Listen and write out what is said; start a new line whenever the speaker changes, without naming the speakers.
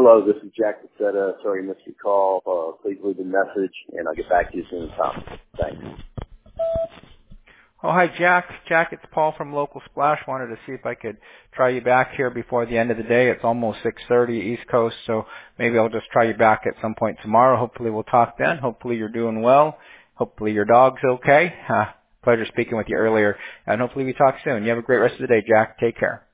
Hello, this is Jack Cassetta. Sorry I missed your call. Please leave a message, and I'll get back to you as soon as possible. Thanks.
Oh, hi, Jack. Jack, it's Paul from Local Splash. Wanted to see if I could try you back here before the end of the day. It's almost 6:30 East Coast, so maybe I'll just try you back at some point tomorrow. Hopefully we'll talk then. Hopefully you're doing well. Hopefully your dog's okay. Pleasure speaking with you earlier, and hopefully we talk soon. You have a great rest of the day, Jack. Take care.